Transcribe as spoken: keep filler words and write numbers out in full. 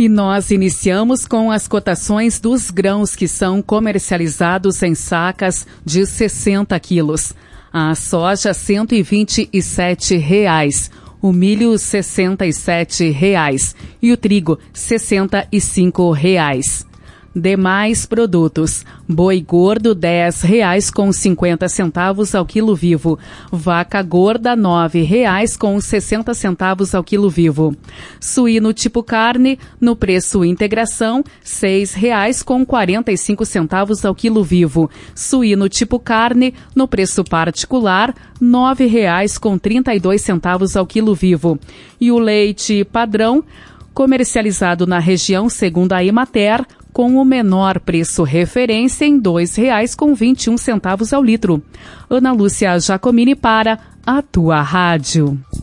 E nós iniciamos com as cotações dos grãos que são comercializados em sacas de sessenta quilos. A soja, cento e vinte e sete reais. O milho, sessenta e sete reais. E o trigo, sessenta e cinco reais. Demais produtos. Boi gordo, dez reais com cinquenta centavos ao quilo vivo. Vaca gorda, nove reais com sessenta centavos ao quilo vivo. Suíno tipo carne, no preço integração, seis reais com quarenta e cinco centavos ao quilo vivo. Suíno tipo carne, no preço particular, nove reais com trinta e dois centavos ao quilo vivo. E o leite padrão, comercializado na região segundo a Emater, com o menor preço referência em dois reais com vinte e um centavos ao litro. Ana Lúcia Giacomini para a Tua Rádio.